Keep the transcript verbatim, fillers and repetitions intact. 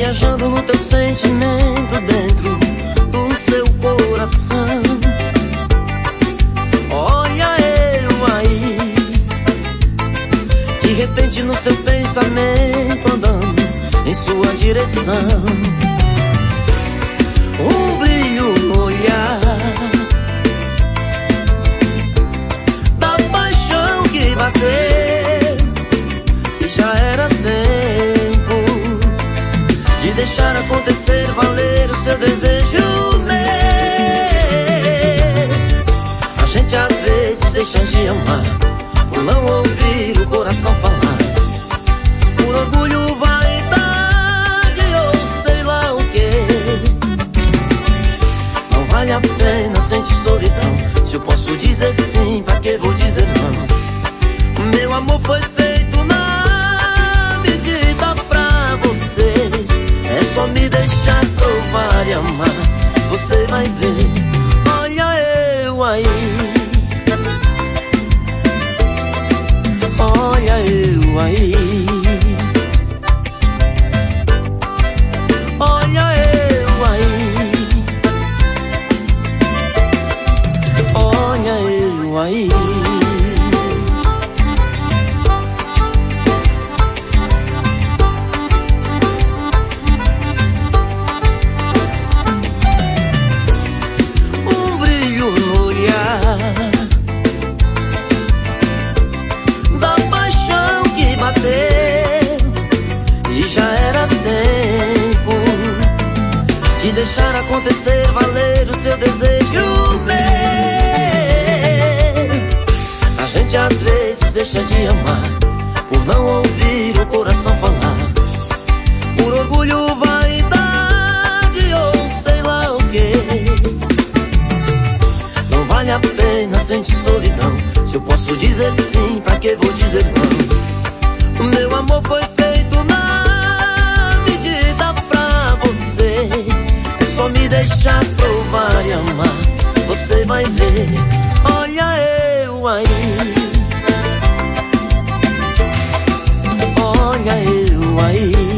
viajando no teu sentimento dentro do seu coração. Olha eu aí, de repente no seu pensamento andando em sua direção. Um brilho no olhar da paixão que bateu, e já era tempo de deixar acontecer, valer o seu desejo meu. A gente às vezes deixa de amar por não ouvir o coração falar, por orgulho, vaidade ou sei lá o que. Não vale a pena sentir solidão, se eu posso dizer sim, pra que vou dizer não? Meu amor foi feito na medida pra você. É só me deixar provar e amar, você vai ver. Olha eu aí, olha eu aí, olha eu aí, olha eu aí. Um brilho no olhar da paixão que bateu, e já era tempo de deixar acontecer, valer o seu desejo meu. A gente às vezes deixa de amar por não ouvir o coração falar, por orgulho, vaidade ou sei lá o que. Não vale a pena sentir solidão, se eu posso dizer sim, pra que vou dizer não? Meu amor foi feito na medida pra você. É só me deixar provar e amar, você vai ver. Olha eu aí, olha eu aí.